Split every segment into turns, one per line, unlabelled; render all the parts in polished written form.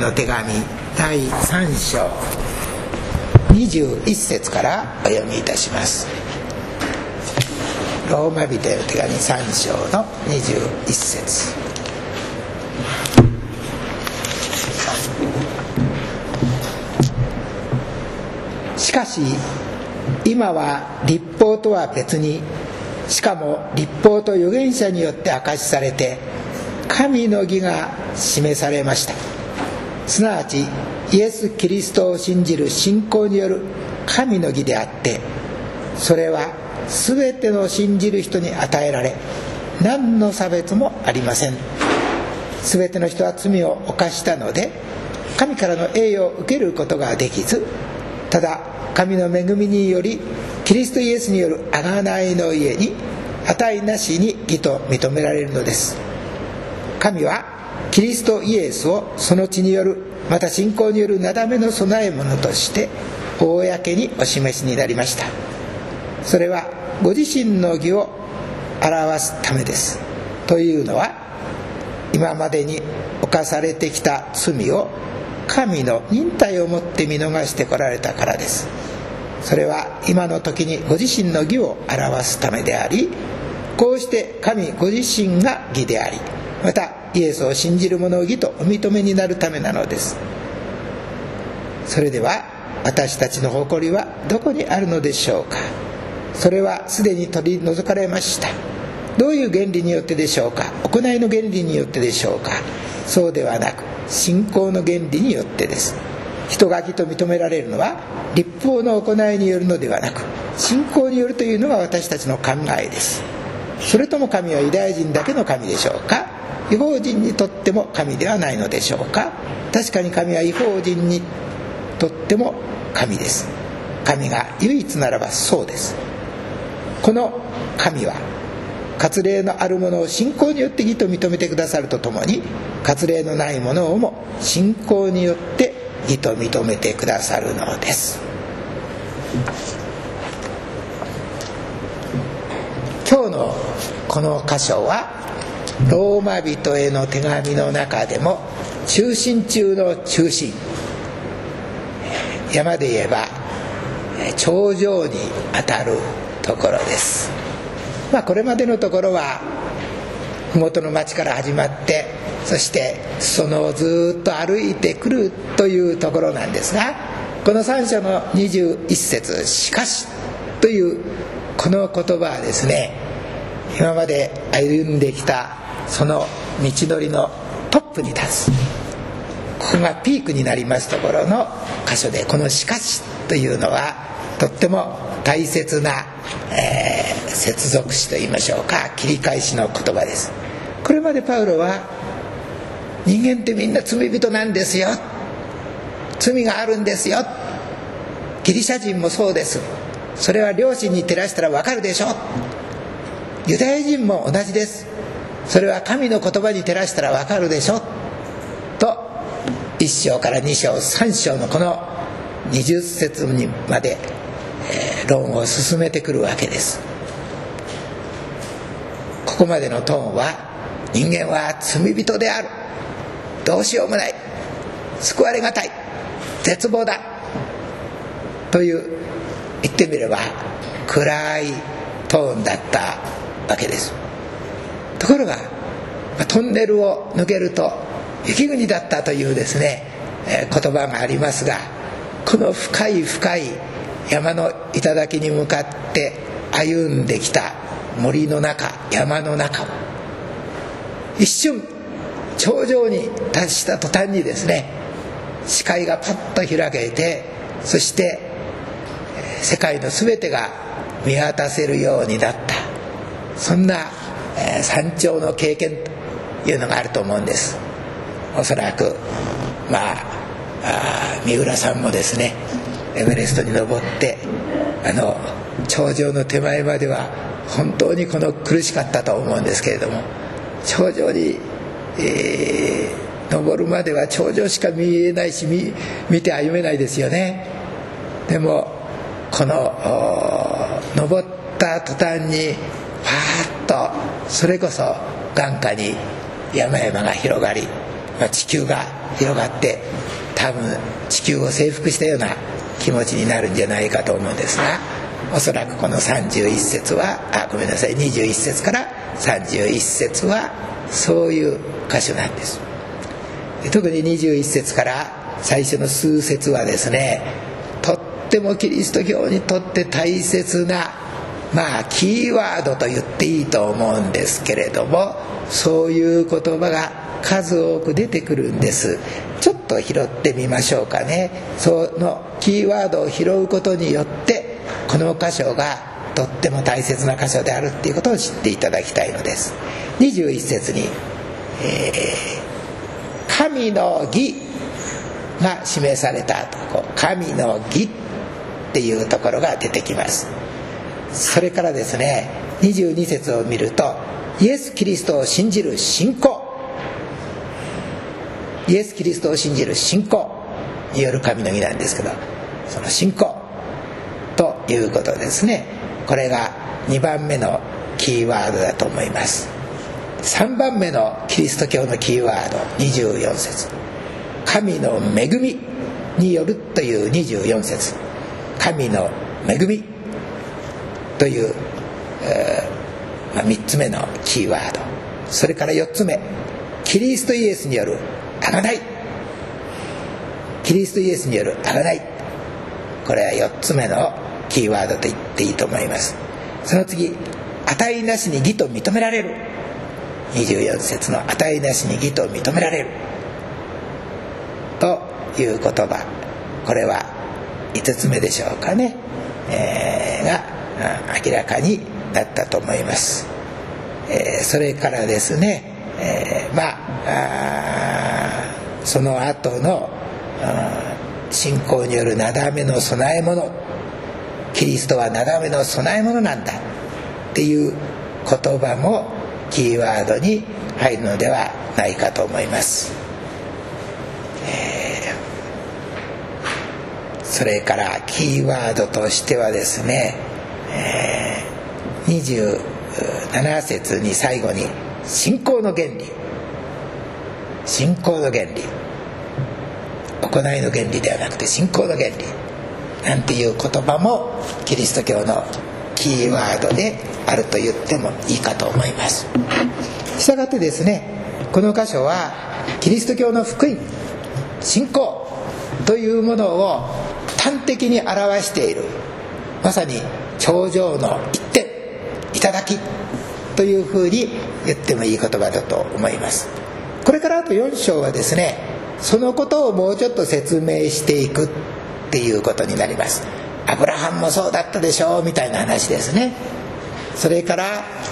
の手紙第3章21節からお読みいたします。ローマ人への手紙3章の21節。しかし今は律法とは別に、しかも律法と預言者によって明かしされて神の義が示されました。すなわちイエス・キリストを信じる信仰による神の義であって、それは全ての信じる人に与えられ、何の差別もありません。全ての人は罪を犯したので神からの栄誉を受けることができず、ただ神の恵みによりキリストイエスによる贖いの家に値なしに義と認められるのです。神はキリストイエスをその血による、また信仰によるなだめの備え物として公にお示しになりました。それはご自身の義を表すためです。というのは、今までに犯されてきた罪を神の忍耐をもって見逃してこられたからです。それは今の時にご自身の義を表すためであり、こうして神ご自身が義であり、またイエスを信じる者を義とお認めになるためなのです。それでは私たちの誇りはどこにあるのでしょうか。それはすでに取り除かれました。どういう原理によってでしょうか。行いの原理によってでしょうか。そうではなく信仰の原理によってです。人が義と認められるのは律法の行いによるのではなく、信仰によるというのが私たちの考えです。それとも神はユダヤ人だけの神でしょうか。異邦人にとっても神ではないのでしょうか。確かに神は異邦人にとっても神です。神が唯一ならばそうです。この神は割礼のあるものを信仰によって義と認めてくださるとともに、割礼のないものをも信仰によって義と認めてくださるのです。今日のこの箇所はローマ人への手紙の中でも中心中の中心、山で言えば頂上にあたるところです。これまでのところは麓の町から始まって、そして裾野をずっと歩いてくるというところなんですが、この3章の21節、しかしというこの言葉はですね、今まで歩んできたその道のりのトップに立つ、ここがピークになりますところの箇所で、このしかしというのはとっても大切な、接続詞といいましょうか、切り返しの言葉です。これまでパウロは人間ってみんな罪人なんですよ、罪があるんですよ、ギリシャ人もそうです、それは良心に照らしたらわかるでしょ、ユダヤ人も同じです、それは神の言葉に照らしたらわかるでしょと、1章から2章3章のこの20節にまで、論を進めてくるわけです。ここまでのトーンは、人間は罪人である、どうしようもない、救われがたい、絶望だという、言ってみれば暗いトーンだったわけです。ところがトンネルを抜けると雪国だったというですね、言葉がありますが、この深い深い山の頂に向かって歩んできた森の中、山の中を一瞬頂上に達した途端にですね、視界がパッと開けて、そして世界の全てが見渡せるようになった、そんな山頂の経験というのがあると思うんです。おそらく三浦さんもですね、エベレストに登って頂上の手前までは本当に苦しかったと思うんですけれども、頂上に、登るまでは頂上しか見えないし、見て歩めないですよね。でもこの登った途端にファーッと、それこそ眼下に山々が広がり、 地球が広がって多分地球を征服したような気持ちになるんじゃないかと思うんですが、おそらくこの31節は21節から31節はそういう箇所なんです。特に21節から最初の数節はですね、とってもキリスト教にとって大切なキーワードと言っていいと思うんですけれども、そういう言葉が数多く出てくるんです。ちょっと拾ってみましょうかね。そのキーワードを拾うことによってこの箇所がとっても大切な箇所であるっていうことを知っていただきたいのです。21節に、神の義が示されたと、神の義っていうところが出てきます。それからですね、22節を見ると、イエス・キリストを信じる信仰、イエス・キリストを信じる信仰による神の義なんですけど、その信仰ということですね。これが2番目のキーワードだと思います。3番目のキリスト教のキーワード、24節、神の恵みによるという24節、神の恵みという、3つ目のキーワード、それから4つ目、キリストイエスによる贖い、キリストイエスによる贖い、これは4つ目のキーワードと言っていいと思います。その次、値なしに義と認められる、24節の値なしに義と認められるという言葉、これは5つ目でしょうかね、が明らかになったと思います。それからですね、その後の信仰によるなだめの備え物、キリストはなだめの備え物なんだっていう言葉もキーワードに入るのではないかと思います。それからキーワードとしてはですね、27節に最後に信仰の原理、信仰の原理、行いの原理ではなくて信仰の原理なんていう言葉もキリスト教のキーワードであると言ってもいいかと思います。したがってですね、この箇所はキリスト教の福音、信仰というものを端的に表している、まさに頂上の一点、頂きというふうに言ってもいい言葉だと思います。これからあと4章はですね、そのことをもうちょっと説明していくっていうことになります。アブラハムもそうだったでしょうみたいな話ですね。それから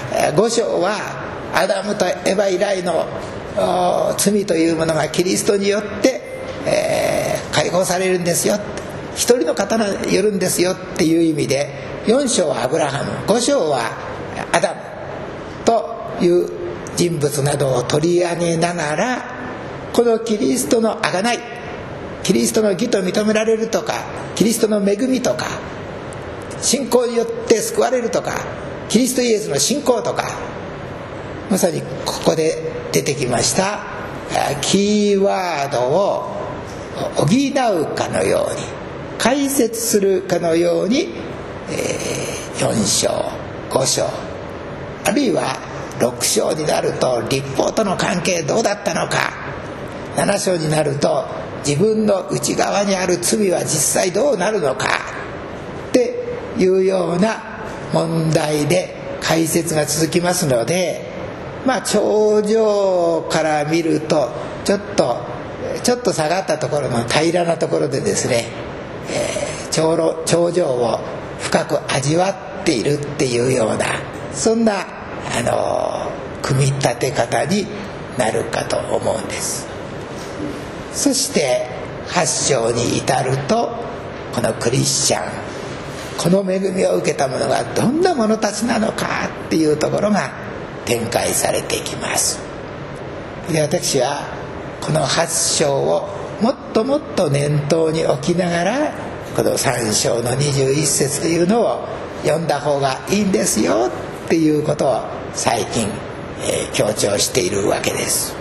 5章はアダムとエバ以来の罪というものがキリストによって、解放されるんですよ、一人の方によるんですよっていう意味で、4章はアブラハム、5章はアダムという人物などを取り上げながら、このキリストの贖い、キリストの義と認められるとか、キリストの恵みとか、信仰によって救われるとか、キリストイエスの信仰とか、まさにここで出てきましたキーワードを補うかのように、解説するかのように、4章5章あるいは6章になると律法との関係どうだったのか、7章になると自分の内側にある罪は実際どうなるのかっていうような問題で解説が続きますので、頂上から見るとちょっと下がったところの平らなところでですね、頂上を深く味わっているっていうような、そんな組み立て方になるかと思うんです。そして8章に至ると、このクリスチャン、この恵みを受けた者がどんな者たちなのかっていうところが展開されていきます。で、私はこの8章をもっともっと念頭に置きながら、この3章の21節というのを読んだ方がいいんですよっていうことを最近、強調しているわけです。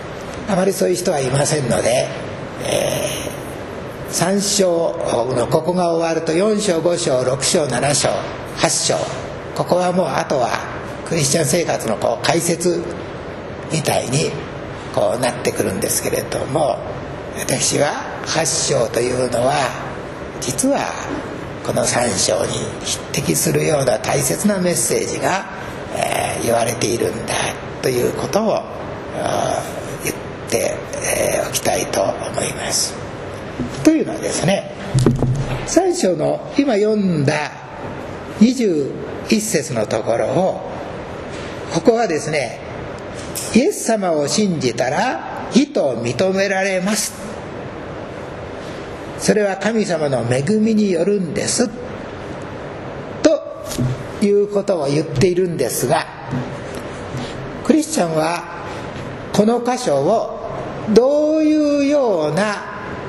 あまりそういう人はいませんので、3章のここが終わると4章5章6章7章8章、ここはもうあとはクリスチャン生活の解説みたいになってくるんですけれども、私は8章というのは実はこの3章に匹敵するような大切なメッセージが、言われているんだということを言っておきたいと思います。というのはですね、3章の今読んだ21節のところを、ここはですね、イエス様を信じたら義と認められます、それは神様の恵みによるんですということを言っているんですが、クリスチャンはこの箇所をどういうような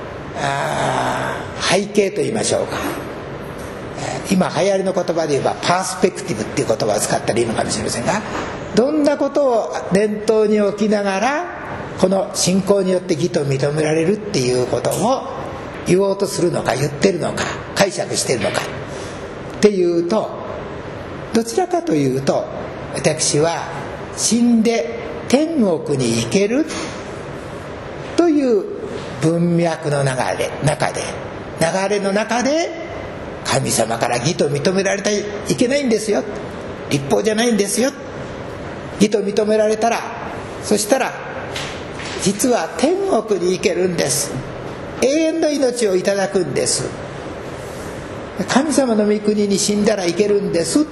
背景といいましょうか、今流行りの言葉で言えばパースペクティブっていう言葉を使ったらいいのかもしれませんが、どんなことを念頭に置きながらこの信仰によって義と認められるっていうことを言おうとするのか、言ってるのか、解釈してるのかっていうと、どちらかというと、私は死んで天国に行けるという文脈の流れの中で、神様から義と認められてはいけないんですよ、律法じゃないんですよ、義と認められたら、そしたら実は天国に行けるんです、永遠の命をいただくんです、神様の御国に死んだら行けるんです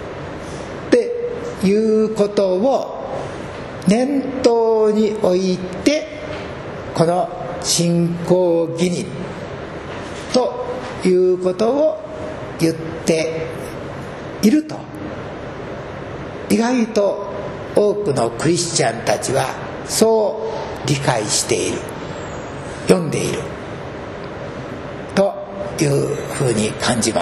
っていうことを念頭に置いて、この信仰義人ということを言っていると、意外と多くのクリスチャンたちはそう理解している、読んでいるというふうに感じます。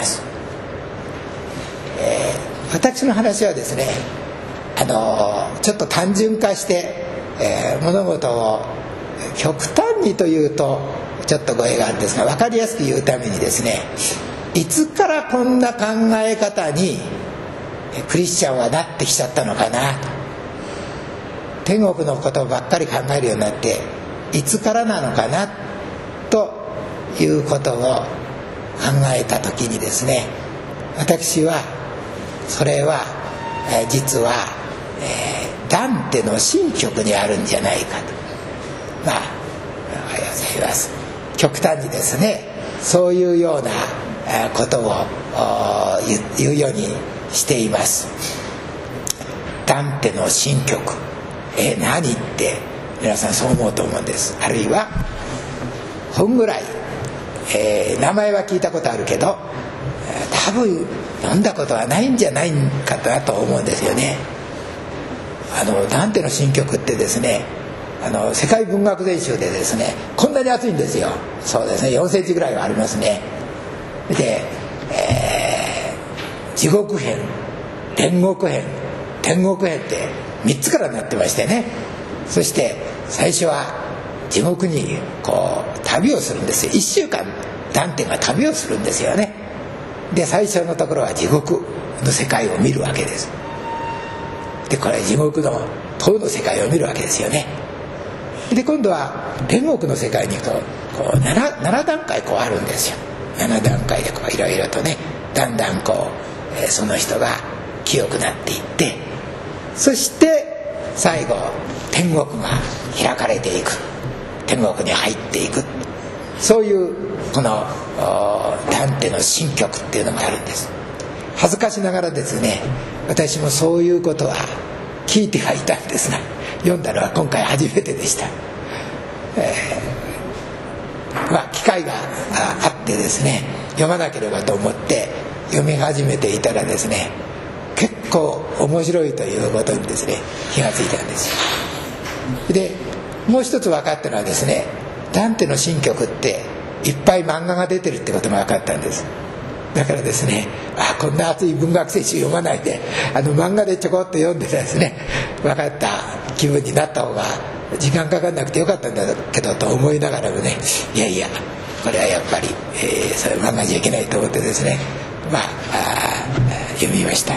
私の話はですね、ちょっと単純化して、物事を極端にというとちょっと語弊があるんですが、分かりやすく言うためにですね、いつからこんな考え方にクリスチャンはなってきちゃったのかなと、天国のことばっかり考えるようになっていつからなのかなということを考えた時にですね、私はそれは実はダンテの新曲にあるんじゃないかと、おはようございます、極端にですね、そういうようなことを言うようにしています。ダンテの新曲、何って皆さんそう思うと思うんです。あるいは本ぐらい、名前は聞いたことあるけど多分読んだことはないんじゃないかなと思うんですよね。ダンテの新曲ってですね、世界文学全集でですね、こんなに厚いんですよ。そうですね、4センチぐらいはありますね。で、地獄編、天国編、天国編って3つからなってましてね、そして最初は地獄に旅をするんですよ。1週間ダンテが旅をするんですよね。で、最初のところは地獄の世界を見るわけです。で、これ地獄の塔の世界を見るわけですよね。で、今度は天国の世界に7段階あるんですよ。7段階でいろいろとね、だんだんその人が清くなっていって、そして最後天国が開かれていく、天国に入っていく、そういうこのダンテの新曲っていうのがあるんです。恥ずかしながらですね、私もそういうことは聞いてはいたんですが、読んだのは今回初めてでした。機会があってですね、読まなければと思って読み始めていたらですね、結構面白いということにですね気がついたんですよ。で、もう一つ分かったのはですね、ダンテの新曲っていっぱい漫画が出てるってことが分かったんです。だからですね、こんな熱い文学聖書読まないで漫画でちょこっと読んでですね、分かった気分になった方が時間かかんなくてよかったんだけどと思いながらもね、いやいやこれはやっぱり、それ漫画じゃいけないと思ってですね、読みました。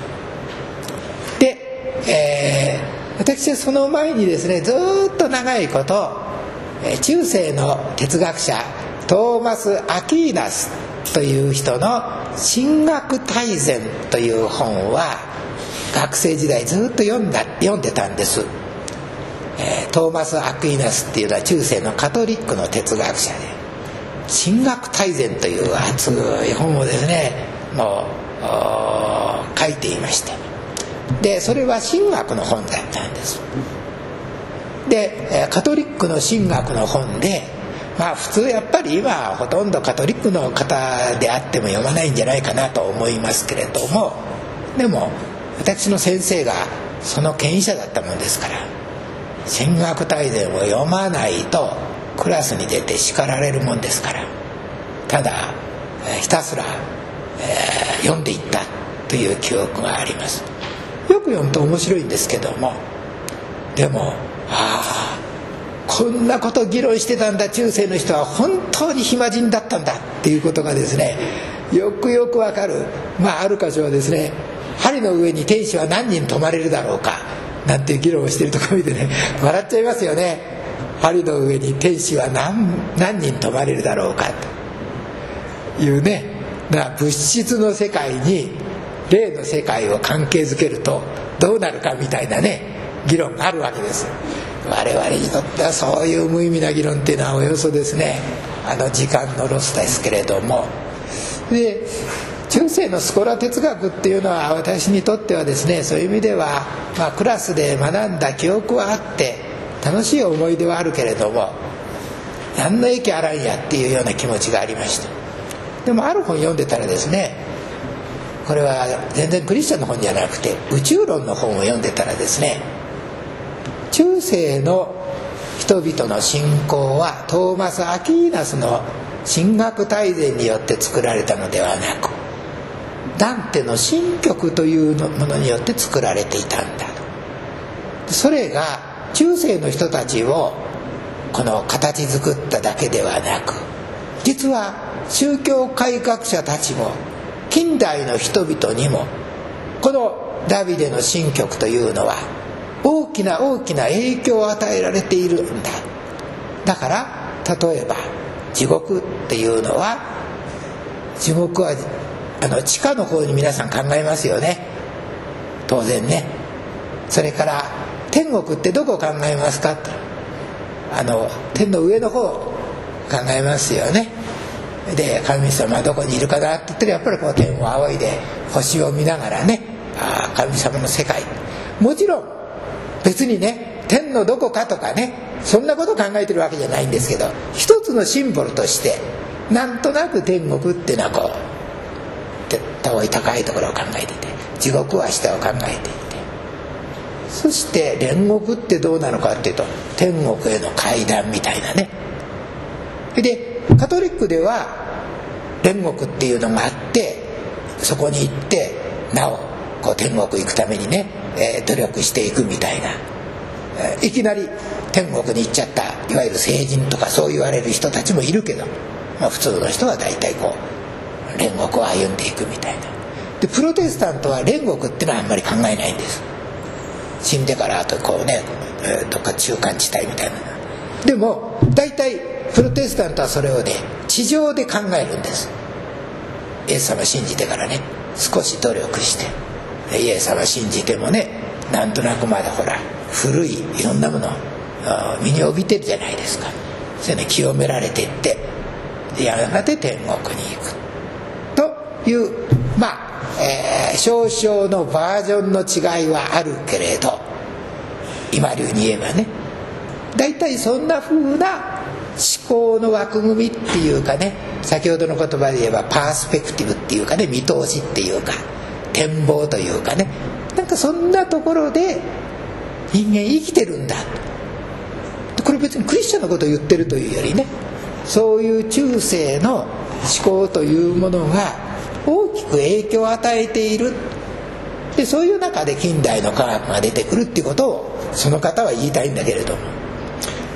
で、私はその前にですねずっと長いこと中世の哲学者トーマス・アキーナスという人の神学大全という本は学生時代ずっと読んでたんです。トーマス・アクイナスっていうのは中世のカトリックの哲学者で、神学大全という厚い本をですねもう書いていまして、でそれは神学の本だったんです。でカトリックの神学の本で、普通やっぱり今はほとんどカトリックの方であっても読まないんじゃないかなと思いますけれども、でも私の先生がその権威者だったものですから、神学大全を読まないとクラスに出て叱られるもんですから、ただひたすら、読んでいったという記憶があります。よく読むと面白いんですけども、でもこんなこと議論してたんだ、中世の人は本当に暇人だったんだっていうことがですねよくよくわかる。ある箇所はですね、針の上に天使は何人泊まれるだろうかなんていう議論をしているところを見てね笑っちゃいますよね。針の上に天使は 何人泊まれるだろうかというね、物質の世界に霊の世界を関係づけるとどうなるかみたいなね議論があるわけです。我々にとってはそういう無意味な議論っていうのはおよそですね時間のロスですけれども、で中世のスコラ哲学っていうのは私にとってはですね、そういう意味では、クラスで学んだ記憶はあって楽しい思い出はあるけれども何の益あらんやっていうような気持ちがありました。でもある本読んでたらですね、これは全然クリスチャンの本じゃなくて宇宙論の本を読んでたらですね、中世の人々の信仰はトーマス・アキーナスの神学大全によって作られたのではなく、ダンテの神曲というものによって作られていたんだと。それが中世の人たちをこの形作っただけではなく、実は宗教改革者たちも近代の人々にもこのダビデの神曲というのは大きな大きな影響を与えられているんだ。だから例えば地獄っていうのは、地獄は地下の方に皆さん考えますよね、当然ね。それから天国ってどこを考えますかって、天の上の方を考えますよね。で神様はどこにいるかなって言ったら、やっぱりこう天を仰いで星を見ながらね、神様の世界、もちろん別にね天のどこかとかねそんなことを考えてるわけじゃないんですけど、一つのシンボルとしてなんとなく天国っていうのはこう遠い高いところを考えていて、地獄は下を考えていて、そして煉獄ってどうなのかっていうと天国への階段みたいなね。でカトリックでは煉獄っていうのがあって、そこに行ってなおこう天国行くためにね、努力していくみたいな、いきなり天国に行っちゃったいわゆる聖人とかそう言われる人たちもいるけど、普通の人は大体こう煉獄を歩んでいくみたいな。でプロテスタントは煉獄ってのはあんまり考えないんです。死んでからあとこうね、どっか中間地帯みたいな。でも大体プロテスタントはそれをね地上で考えるんです。イエス様信じてからね少し努力して、イエス様信じてもねなんとなくまだほら古いいろんなもの身に帯びてるじゃないですか。それね清められていって、やがて天国に行くという少々のバージョンの違いはあるけれど、今流に言えばね大体そんな風な思考の枠組みっていうかね、先ほどの言葉で言えばパースペクティブっていうかね、見通しっていうか展望というかね、なんかそんなところで人間生きてるんだ。これ別にクリスチャンのことを言ってるというよりね、そういう中世の思考というものが大きく影響を与えている。でそういう中で近代の科学が出てくるっていうことをその方は言いたいんだけれども、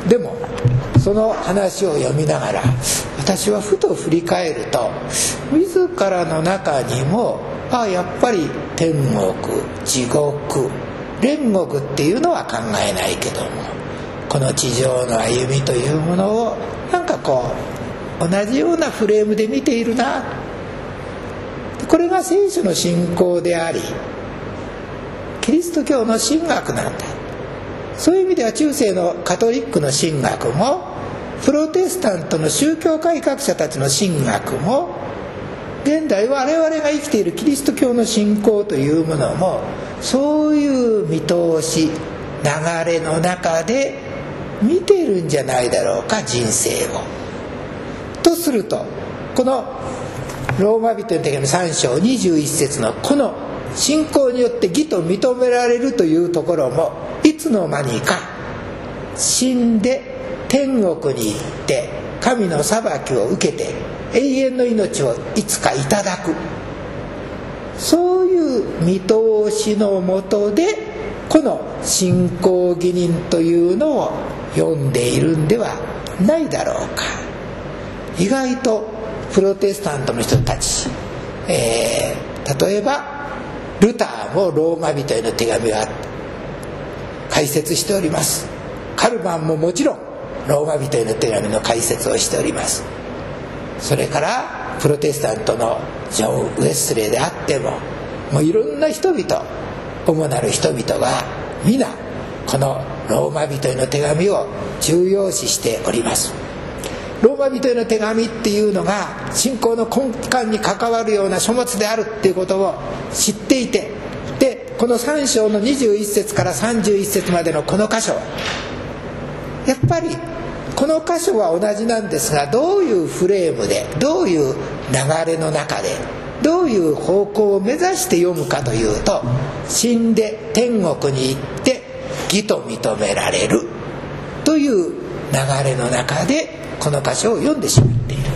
でもその話を読みながら私はふと振り返ると、自らの中にもやっぱり天国、地獄、煉獄っていうのは考えないけども、この地上の歩みというものをなんかこう同じようなフレームで見ているな。これが聖書の信仰であり、キリスト教の神学なんだ。そういう意味では中世のカトリックの神学も、プロテスタントの宗教改革者たちの神学も、現代我々が生きているキリスト教の信仰というものも、そういう見通し、流れの中で見てるんじゃないだろうか、人生を。とすると、このローマ人の手紙3章21節のこの信仰によって義と認められるというところも、いつの間にか死んで天国に行って神の裁きを受けて永遠の命をいつかいただく、そういう見通しのもとでこの信仰義人というのを読んでいるんではないだろうか。意外とプロテスタントの人たち、例えばルターもローマ人への手紙は解説しております。カルバンももちろんローマ人への手紙の解説をしております。それからプロテスタントのジョン・ウェスレーであっても、もういろんな人々、主なる人々が皆このローマ人への手紙を重要視しております。ローマ人への手紙っていうのが信仰の根幹に関わるような書物であるっていうことを知っていて、でこの3章の21節から31節までのこの箇所、やっぱりこの箇所は同じなんですが、どういうフレームで、どういう流れの中で、どういう方向を目指して読むかというと、死んで天国に行って義と認められるという流れの中でこの箇所を読んでしまっている。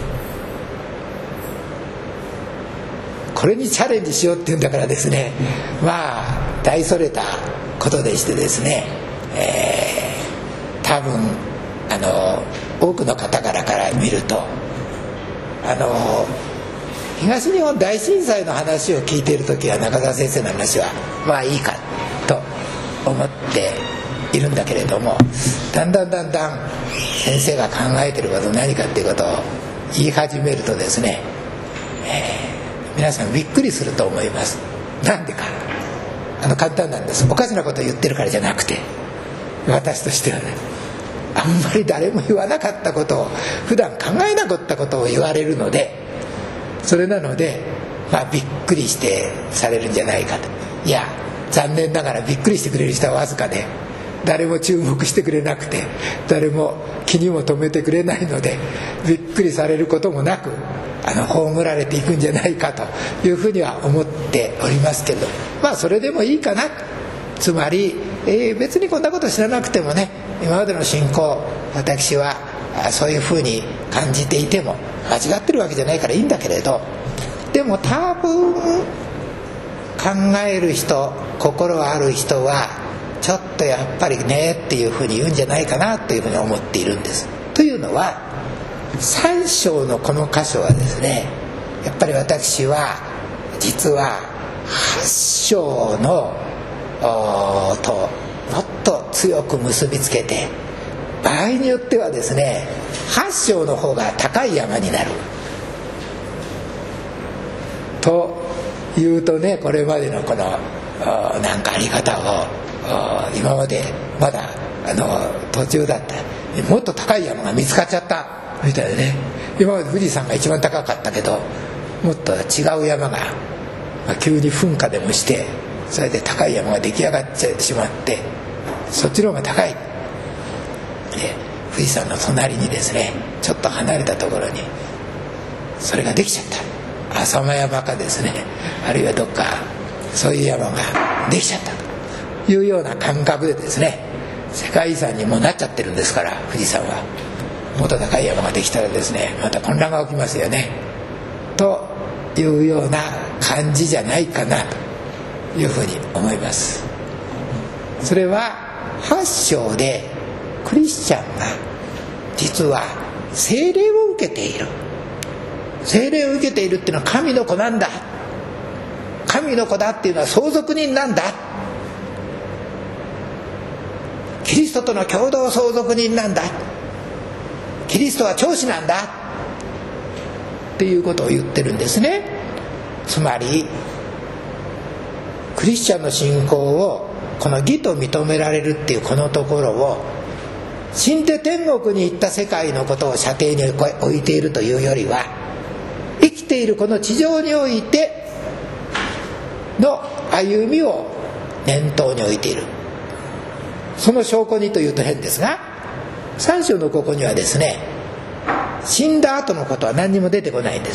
これにチャレンジしようっていうんだからですね、まあ大それたことでしてですね、多分多くの方々から見ると東日本大震災の話を聞いている時は中澤先生の話はまあいいかと思っているんだけれども、だんだん先生が考えていること何かっていうことを言い始めるとですね、皆さんびっくりすると思います。なんでか、簡単なんです。おかしなことを言ってるからじゃなくて、私としてはね、あんまり誰も言わなかったことを、普段考えなかったことを言われるので、それなので、びっくりしてされるんじゃないかと。いや、残念ながらびっくりしてくれる人はわずかで、誰も注目してくれなくて、誰も気にも留めてくれないので、びっくりされることもなく葬られていくんじゃないかというふうには思っておりますけど、それでもいいかな。つまり、別にこんなこと知らなくてもね、今までの信仰、私はそういうふうに感じていても間違ってるわけじゃないからいいんだけれど、でも多分考える人、心ある人はちょっとやっぱりねっていうふうに言うんじゃないかなというふうに思っているんです。というのは、3章のこの箇所はですね、やっぱり私は実は8章のともっと強く結びつけて、場合によってはですね、8章の方が高い山になるというとね、これまでのこのなんかあり方を今までまだ途中だった、もっと高い山が見つかっちゃったみたいでね、今まで富士山が一番高かったけど、もっと違う山が、急に噴火でもして、それで高い山が出来上がってしまって、そっちの方が高いで、富士山の隣にですね、ちょっと離れたところにそれができちゃった、浅間山かですね、あるいはどっかそういう山ができちゃったというような感覚でですね、世界遺産にもなっちゃってるんですから、富士山は。もっと高い山ができたらですね、また混乱が起きますよねというような感じじゃないかなというふうに思います。それは8章でクリスチャンが実は聖霊を受けている。聖霊を受けているっていうのは神の子なんだ、神の子だっていうのは相続人なんだ、キリストとの共同相続人なんだ、キリストは長子なんだっていうことを言ってるんですね。つまりクリスチャンの信仰をこの義と認められるっていうこのところを死んで天国に行った世界のことを射程に置いているというよりは、生きているこの地上においての歩みを念頭に置いている。その証拠にというと変ですが、3章のここにはですね、死んだ後のことは何にも出てこないんです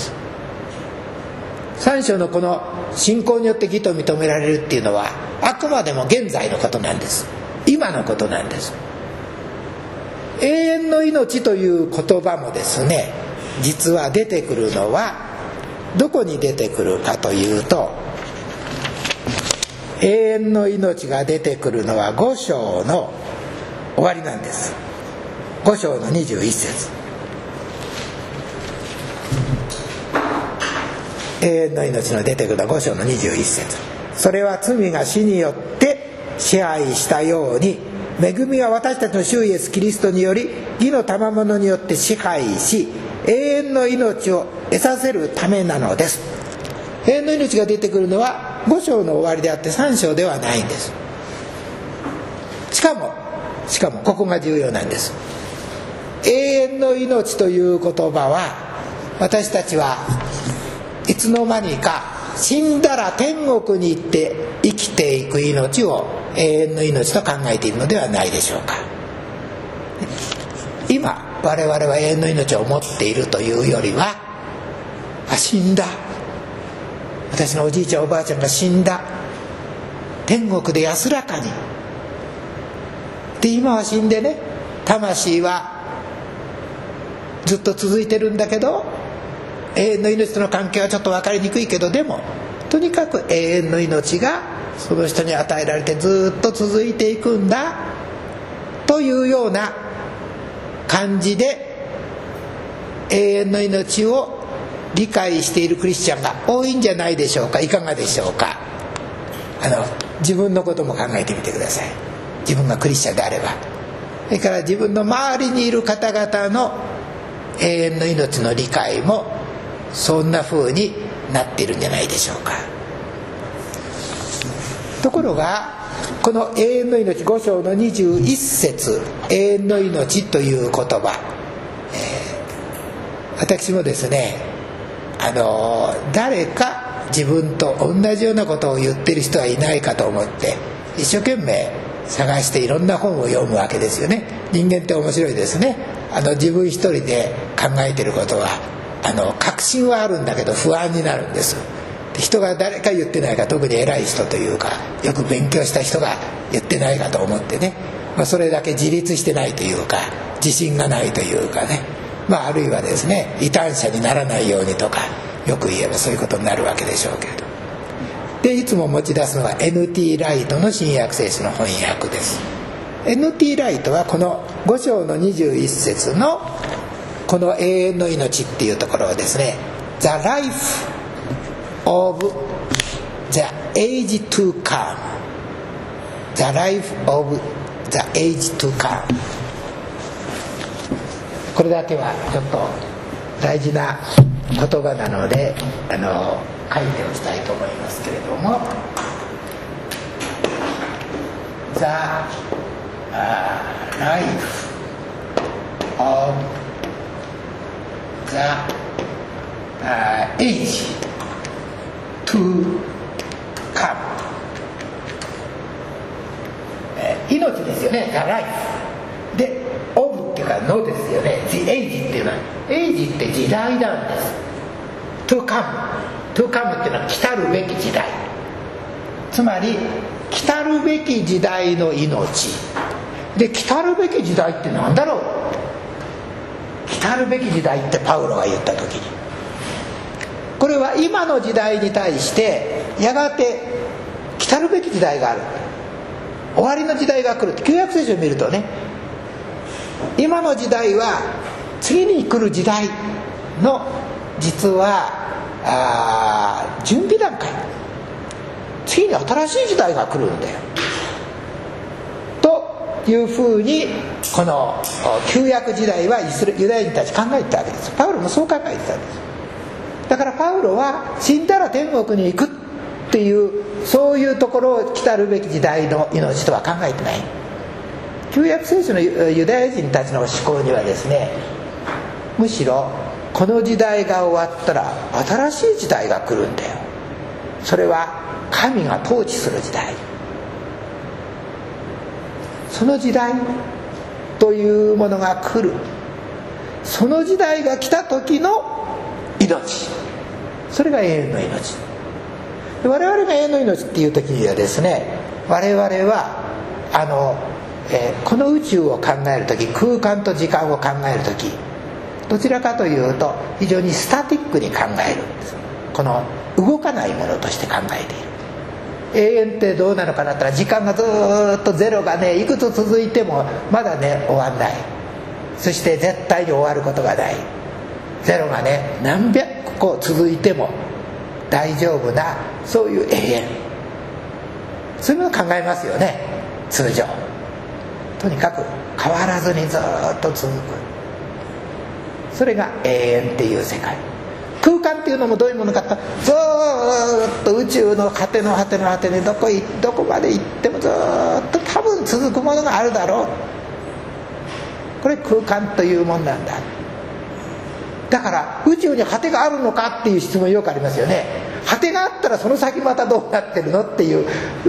。3章のこの信仰によって義と認められるっていうのはあくまでも現在のことなんです。今のことなんです。永遠の命という言葉もですね、実は出てくるのはどこに出てくるかというと、永遠の命が出てくるのは5章の終わりなんです。5章の21節、永遠の命の出てくるのは5章の21節、それは罪が死によって支配したように、恵みが私たちの主イエスキリストにより義の賜物によって支配し、永遠の命を得させるためなのです。永遠の命が出てくるのは5章の終わりであって3章ではないんです。しかもここが重要なんです。永遠の命という言葉は、私たちはいつの間にか死んだら天国に行って生きていく命を永遠の命と考えているのではないでしょうか。今我々は永遠の命を持っているというよりは、死んだ、私のおじいちゃんおばあちゃんが死んだ、天国で安らかに、で今は死んでね、魂はずっと続いてるんだけど、永遠の命との関係はちょっと分かりにくいけど、でもとにかく永遠の命がその人に与えられてずっと続いていくんだというような感じで永遠の命を理解しているクリスチャンが多いんじゃないでしょうか。いかがでしょうか。自分のことも考えてみてください。自分がクリスチャンであれば、それから自分の周りにいる方々の永遠の命の理解もそんな風になっているんじゃないでしょうか。ところがこの永遠の命5章の21節、永遠の命という言葉、私もですね、誰か自分と同じようなことを言ってる人はいないかと思って一生懸命探していろんな本を読むわけですよね。人間って面白いですね。自分一人で考えてることは確信はあるんだけど不安になるんです。人が誰か言ってないか、特に偉い人というかよく勉強した人が言ってないかと思ってね、それだけ自立してないというか自信がないというかね、あるいはですね、異端者にならないようにとか、よく言えばそういうことになるわけでしょうけれど、でいつも持ち出すのは N.T. ライトの新約聖書の翻訳です。 N.T. ライトはこの5章の21節のこの永遠の命っていうところをですね、 The life of the age to come, The life of the age to come、 これだけはちょっと大事な言葉なので書いておきたいと思いますけれども、 The life of the age to come、 命ですよね、 The life で of っていうかのですよね。 The age っていうのは、 age って時代なんです。 to come っていうのは来たるべき時代、つまり来たるべき時代の命で、来たるべき時代って何だろう。来たるべき時代ってパウロが言った時に、これは今の時代に対してやがて来たるべき時代がある、終わりの時代が来るって旧約聖書を見るとね、 今の時代は次に来る時代の実は準備段階、次に新しい時代が来るんだよというふうに、この旧約時代はユダヤ人たち考えてたわけです。パウロもそう考えてたんです。だからパウロは死んだら天国に行くっていう、そういうところを来たるべき時代の命とは考えてない。旧約聖書のユダヤ人たちの思考にはですね、むしろこの時代が終わったら新しい時代が来るんだよ。それは神が統治する時代、その時代というものが来る。その時代が来た時の命、それが永遠の命。我々が永遠の命っていう時にはですね、我々はこの宇宙を考える時、空間と時間を考える時、どちらかというと非常にスタティックに考えるんです。この動かないものとして考えている。永遠ってどうなのかなったら、時間がずっとゼロがねいくつ続いてもまだね終わんない。そして絶対に終わることがない。ゼロがね何百個続いても大丈夫な、そういう永遠、そういうのを考えますよね通常。とにかく変わらずにずっと続く、それが永遠っていう世界。空間っていうのもどういうものかと、ずっと宇宙の果ての果ての果てにどこまで行ってもずっと多分続くものがあるだろう。これ空間というもんなんだ。だから宇宙に果てがあるのかっていう質問よくありますよね。果てがあったらその先またどうなってるのっていう、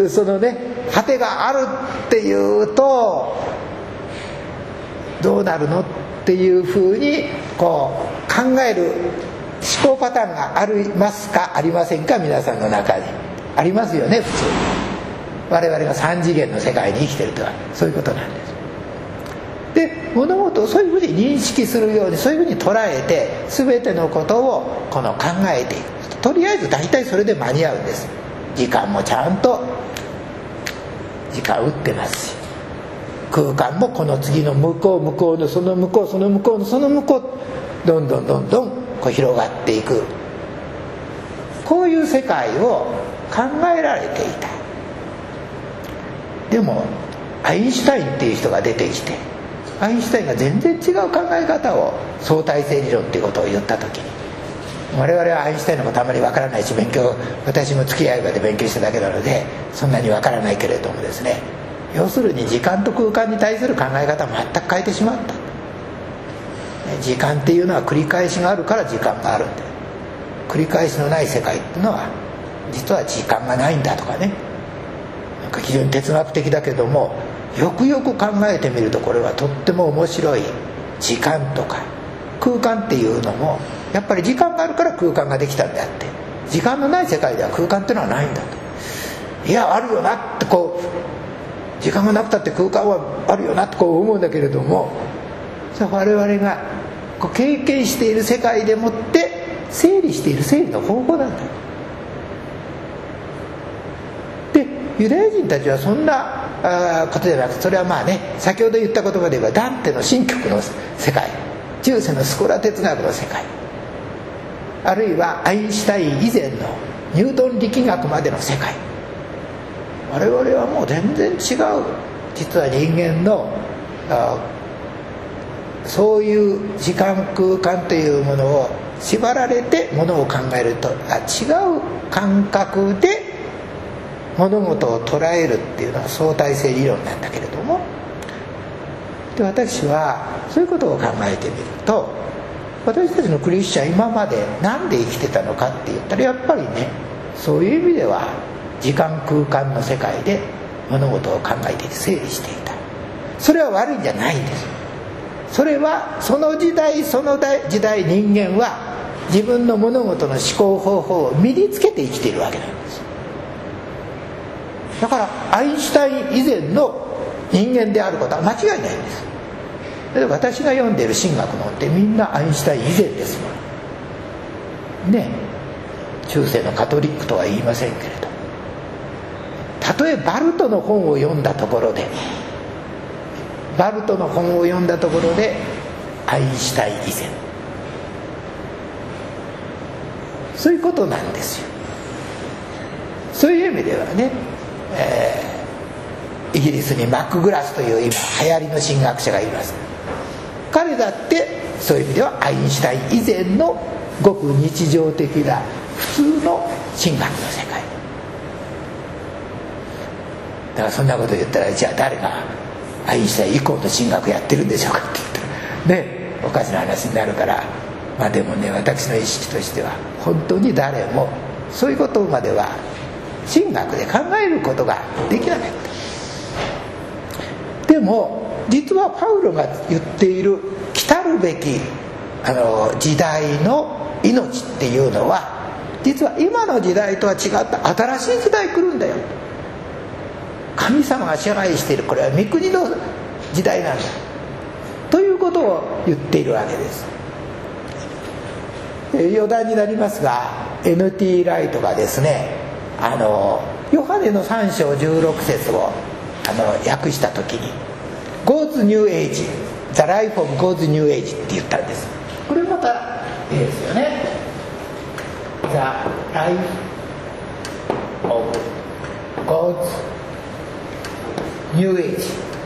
そのね果てがあるっていうとどうなるのっていうふうにこう考える思考パターンがありますかありませんか。皆さんの中にありますよね。普通我々が3次元の世界に生きてるとはそういうことなんです。で物事をそういうふうに認識するように、そういうふうに捉えて全てのことを考えていく。とりあえず大体それで間に合うんです。時間もちゃんと時間打ってますし、空間もこの次の向こうのその向こう、その向こうのその向こう、どんどんこう広がっていく、こういう世界を考えられていた。でもアインシュタインっていう人が出てきて、アインシュタインが全然違う考え方を、相対性理論っていうことを言った時に、我々はアインシュタインのことあまりわからないし、私も付き合い場で勉強しただけなのでそんなにわからないけれどもですね、要するに時間と空間に対する考え方を全く変えてしまった。時間っていうのは繰り返しがあるから時間があるんで、繰り返しのない世界っていうのは実は時間がないんだとかね、なんか非常に哲学的だけども、よくよく考えてみるとこれはとっても面白い。時間とか空間っていうのもやっぱり時間があるから空間ができたんであって、時間のない世界では空間っていうのはないんだと。いやあるよなって、こう時間がなくたって空間はあるよなってこう思うんだけれども、それは我々がこう経験している世界でもって整理している整理の方法なんだ。でユダヤ人たちはそんなことじゃなくて、それはまあね、先ほど言った言葉で言えばダンテの神曲の世界、中世のスコラ哲学の世界、あるいはアインシュタイン以前のニュートン力学までの世界、我々はもう全然違う。実は人間のそういう時間空間というものを縛られてものを考えると違う感覚で物事を捉えるっていうのは相対性理論なんだけれども、で私はそういうことを考えてみると、私たちのクリスチャン今まで何で生きてたのかって言ったら、やっぱりね、そういう意味では時間空間の世界で物事を考えて整理していた。それは悪いんじゃないんです。それはその時代その時代、人間は自分の物事の思考方法を身につけて生きているわけなんです。だからアインシュタイン以前の人間であることは間違いないんです。で私が読んでいる神学のってみんなアインシュタイン以前ですもんね。中世のカトリックとは言いませんけれど、たとえバルトの本を読んだところでバルトの本を読んだところでアインシュタイン以前、そういうことなんですよ。そういう意味ではね、イギリスにマクグラスという今流行りの神学者がいます。彼だってそういう意味ではアインシュタイン以前のごく日常的な普通の神学の世界だから、そんなこと言ったらじゃあ誰がアインシュタイン以降の神学やってるんでしょうかって言ったらね、おかしな話になるから、まあでもね、私の意識としては本当に誰もそういうことまでは神学で考えることができなかった。でも実はパウロが言っている来るべき時代の命っていうのは、実は今の時代とは違った新しい時代来るんだよ。神様が支配している、これは御国の時代なんだということを言っているわけです。余談になりますが、 N.T. ライトがですね、ヨハネの3章16節を訳した時に God's New Age, The Life of God's New Age って言ったんです。これまたいいですよね。 The Life of God's New Age、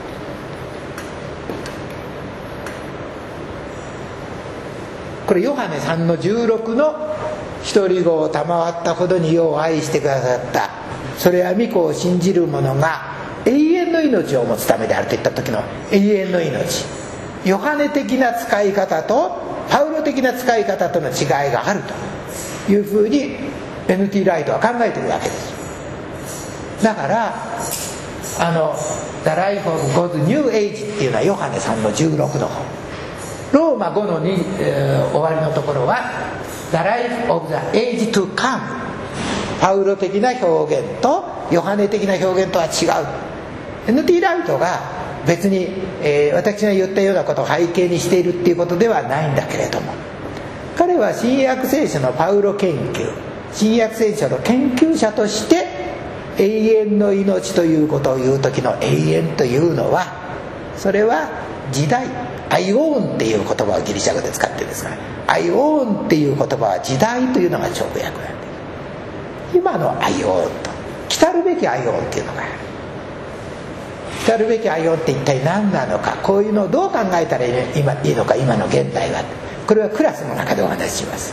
これヨハネ3の16の独り子を賜ったほどに世を愛してくださった、それは御子を信じる者が永遠の命を持つためであるといった時の永遠の命、ヨハネ的な使い方とパウロ的な使い方との違いがあるというふうに N.T. ライトは考えているわけです。だからThe Life of God's New Age っていうのはヨハネ3の16の本、ローマ5の終わりのところは The Life of the Age to Come、 パウロ的な表現とヨハネ的な表現とは違う。 N.T. ライトが別に、私が言ったようなことを背景にしているっていうことではないんだけれども、彼は新約聖書のパウロ研究、新約聖書の研究者として永遠の命ということを言う時の永遠というのは、それは時代、アイオーンっていう言葉をギリシャ語で使ってるんですが、アイオーンっていう言葉は時代というのが直訳なんです。今のアイオーンと来るべきアイオーンっていうのがある。来るべきアイオンって一体何なのか、こういうのをどう考えたらいいのか、今の現代は。これはクラスの中でお話しします。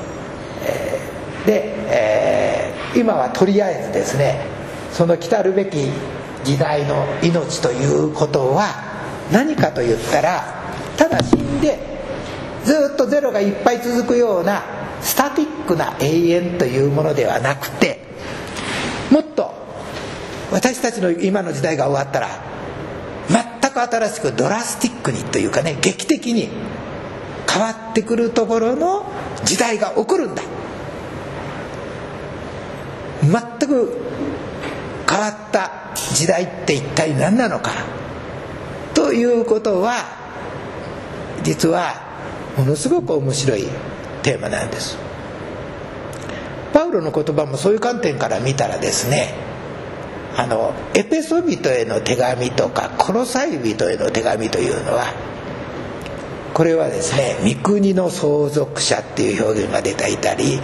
今はとりあえずですね、その来るべき時代の命ということは何かと言ったら、ただ死んでずっとゼロがいっぱい続くようなスタティックな永遠というものではなくて、もっと私たちの今の時代が終わったら全く新しくドラスティックにというかね、劇的に変わってくるところの時代が起こるんだ。全く変わった時代って一体何なのかということは、実はものすごく面白いテーマなんです。パウロの言葉もそういう観点から見たらですね、エペソビトへの手紙とかコロサイ人への手紙というのは、これはですね、御国の相続者っていう表現が出ていたり、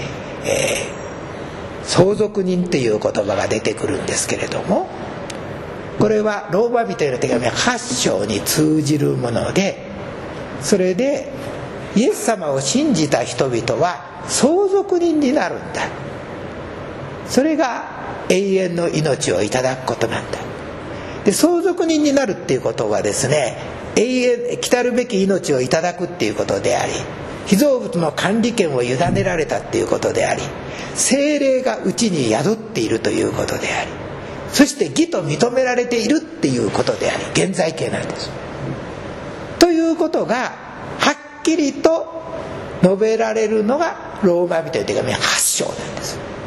相続人っていう言葉が出てくるんですけれども、これはローマ人への手紙8章に通じるもので、それでイエス様を信じた人々は相続人になるんだ、それが永遠の命をいただくことなんだ。で、相続人になるっていうことはですね、来るべき命をいただくっていうことであり、被造物の管理権を委ねられたっていうことであり、聖霊がうちに宿っているということであり、そして義と認められているっていうことであり、現在形なんです。ということがはっきりと述べられるのがローマ人への手紙8章なんです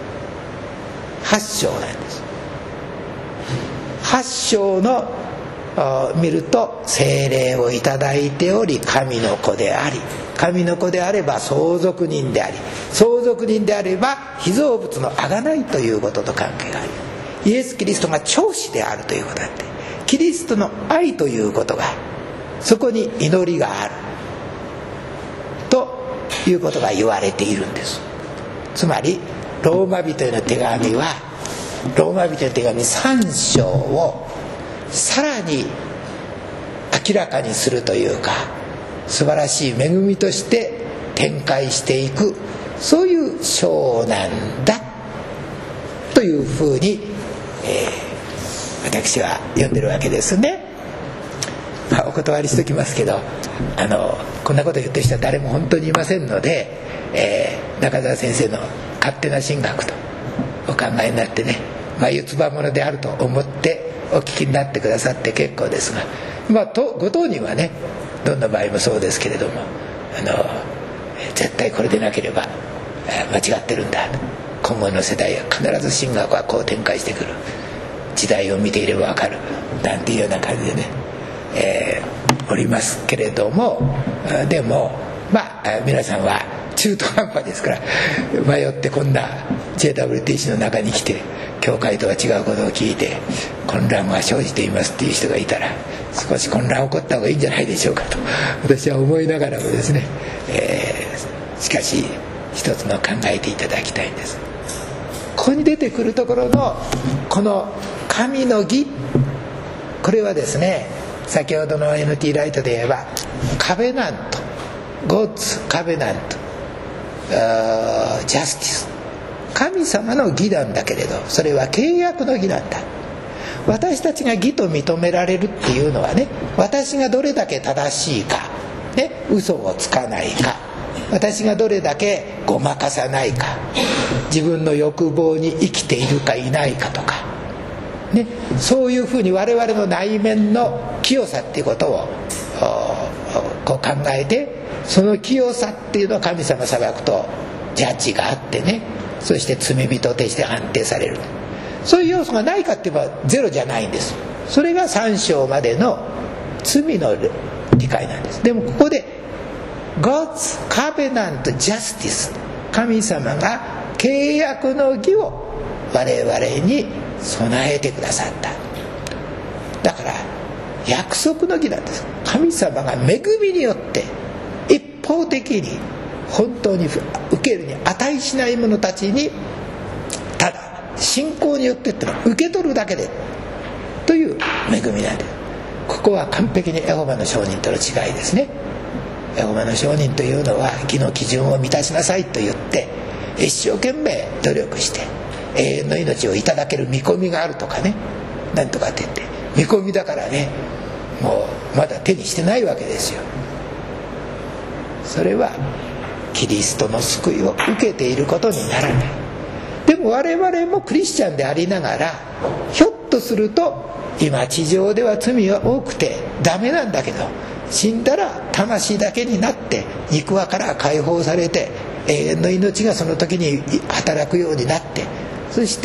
。8章なんです。8章の見ると、聖霊をいただいており神の子であり、神の子であれば相続人であり、相続人であれば被造物の贖いということと関係がある。イエス・キリストが長子であるということだって、 キリストの愛ということが、そこに祈りがあるということが言われているんです。つまりローマ人への手紙は、ローマ人への手紙3章をさらに明らかにするというか、素晴らしい恵みとして展開していく、そういう章なんだというふうに、私は読んでるわけですね。お断りしておきますけど、こんなこと言ってる人は誰も本当にいませんので、中澤先生の勝手な神学とお考えになってね、眉唾物であると思ってお聞きになってくださって結構ですが、ご当人はね、どんな場合もそうですけれども、絶対これでなければ間違ってるんだ、今後の世代は必ず神学はこう展開してくる、時代を見ていれば分かるなんていうような感じでね、おりますけれども、でも皆さんは中途半端ですから、迷ってこんな JWTC の中に来て教会とは違うことを聞いて混乱が生じていますっていう人がいたら、少し混乱起こった方がいいんじゃないでしょうかと私は思いながらもですね、しかし一つの考えていただきたいんです。ここに出てくるところのこの神の義、これはですね、先ほどの NT ライトで言えばカベナント、God's Covenant Justice、 神様の義なんだけれど、それは契約の義なんだ。私たちが義と認められるっていうのはね、私がどれだけ正しいか、ね、嘘をつかないか、私がどれだけごまかさないか、自分の欲望に生きているかいないかとか、ね、そういうふうに我々の内面の清さっていうことをこう考えて、その清さっていうのは神様裁くとジャッジがあってね、そして罪人として判定される。そういう要素がないかって言えばゼロじゃないんです。それが3章までの罪の理解なんです。でもここで God's Covenant Justice、 神様が契約の義を我々に備えてくださった。だから約束の義なんです。神様が恵みによって一方的に本当に受けるに値しない者たちに、ただ信仰によってってのは受け取るだけでという恵みなんです。ここは完璧にエホバの証人との違いですね。エホバの証人というのは義の基準を満たしなさいと言って一生懸命努力して永遠の命をいただける見込みがあるとかね、なんとかって言って見込みだからね、もうまだ手にしてないわけですよ。それはキリストの救いを受けていることにならない。でも我々もクリスチャンでありながら、ひょっとすると今地上では罪は多くてダメなんだけど、死んだら魂だけになって肉輪から解放されて永遠の命がその時に働くようになって、そして、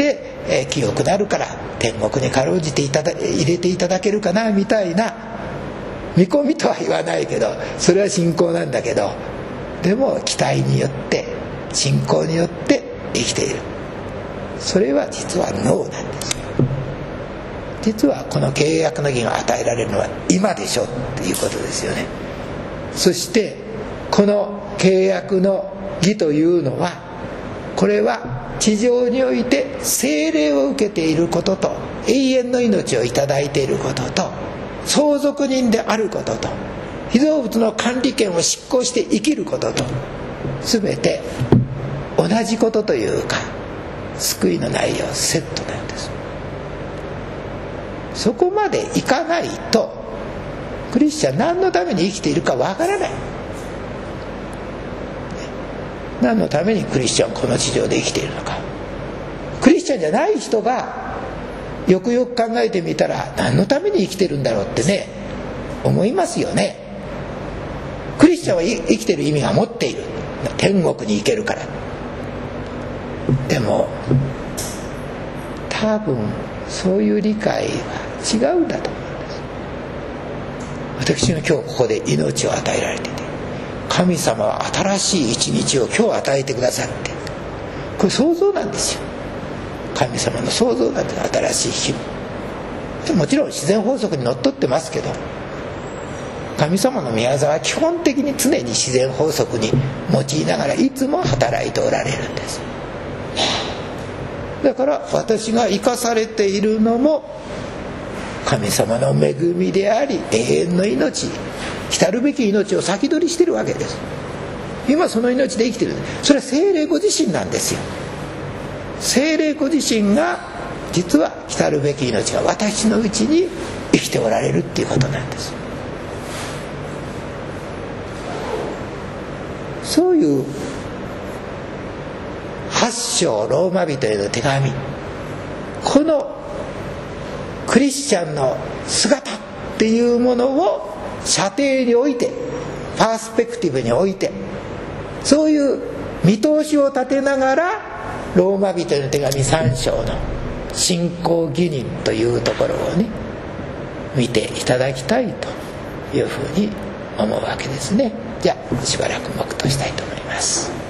清くなるから天国にかろうじて入れていただけるかなみたいな見込みとは言わないけど、それは信仰なんだけど、でも期待によって信仰によって生きている。それは実はノーなんですよ。実はこの契約の義が与えられるのは今でしょっていうことですよね。そしてこの契約の義というのは、これは地上において聖霊を受けていることと、永遠の命をいただいていることと、相続人であることと、被造物の管理権を執行して生きることと、全て同じことというか、救いの内容セットなんです。そこまでいかないとクリスチャン何のために生きているかわからない。何のためにクリスチャンはこの地上で生きているのか。クリスチャンじゃない人がよくよく考えてみたら、何のために生きてるんだろうってね、思いますよね。クリスチャンは生きてる意味が持っている。天国に行けるから。でも多分そういう理解は違うんだと思うんです。私が今日ここで命を与えられていて、神様は新しい一日を今日与えてくださって、これ想像なんですよ。神様の創造なんて、新しい日ももちろん自然法則にのっとってますけど、神様の御業は基本的に常に自然法則に用いながらいつも働いておられるんです。だから私が生かされているのも神様の恵みであり、永遠の命、来るべき命を先取りしているわけです。今その命で生きている。それは聖霊ご自身なんですよ。聖霊ご自身が実は来るべき命が私のうちに生きておられるっていうことなんです。そういう8章ローマ人への手紙、このクリスチャンの姿っていうものを射程において、パースペクティブにおいて、そういう見通しを立てながらローマ人への手紙3章の信仰義人というところをね、見ていただきたいというふうに思うわけですね。じゃあしばらく黙祷したいと思います。